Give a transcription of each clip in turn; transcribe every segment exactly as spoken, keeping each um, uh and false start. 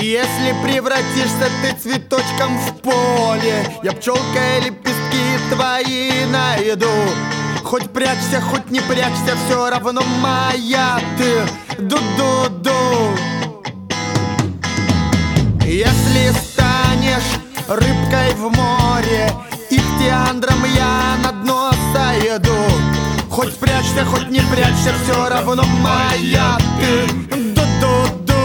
Если превратишься ты цветочком в поле, я пчелка и лепестки твои найду. Хоть прячься, хоть не прячься, все равно моя ты. Ду-ду-ду. Если станешь рыбкой в море, ихтиандром я на дно сойду. Хоть прячься, хоть не прячься, все равно моя ты. Ду-ду-ду.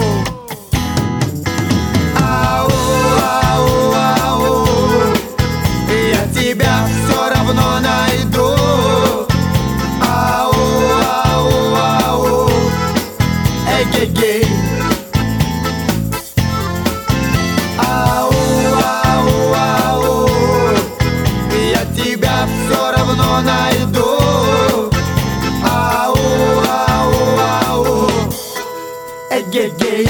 Ау, ау, ау, я тебя все равно найду. Ау, ау, ау, эгегей. Ау, ау, ау, я тебя все равно найду. Ау, ау, ау, эгегей.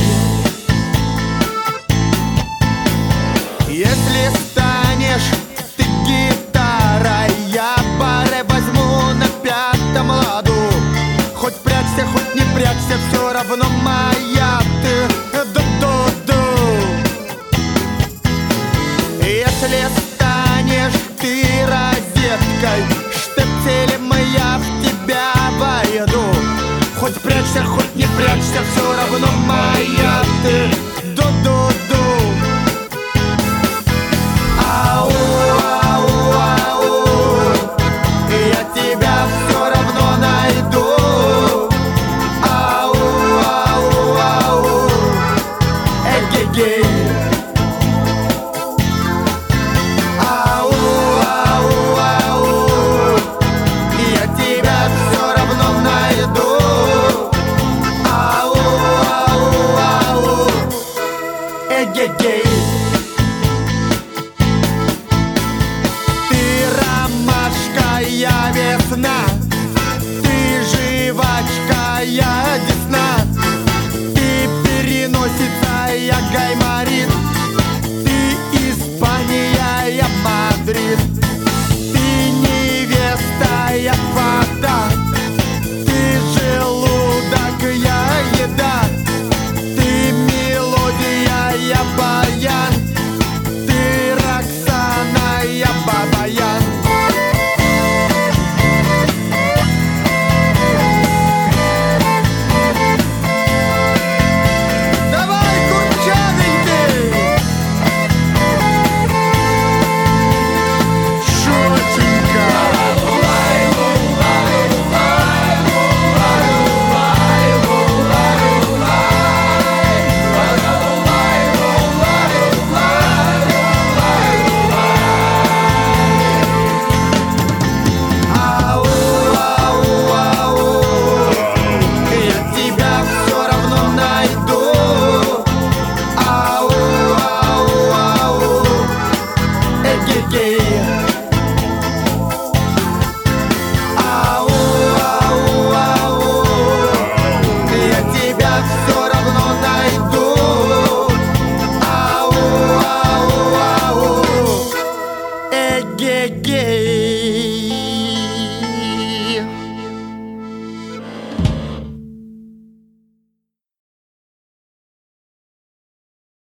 Если станешь ты гитарой, я баре возьму на пятом ладу. Хоть прячься, хоть не прячься, все равно моя ты. Ду-ду-ду. Если станешь ты розеткой, штепселем я в тебя войду. Хоть прячься, хоть не прячься, все равно моя ты. Ду-ду-ду. Ау, ау, ау, я тебя все равно найду. Ау, ау, ау, эгегей. Ау, ау, ау, я тебя все равно найду. Ау, ау, ау, эгегей. Я весна, ты жвачка, я десна, ты переносица, я гайморит, ты Испания, я Мадрид, ты невеста, я фата, ты желудок, я еда, ты мелодия, я баян, ты Роксана, я Бабаян. Yeah.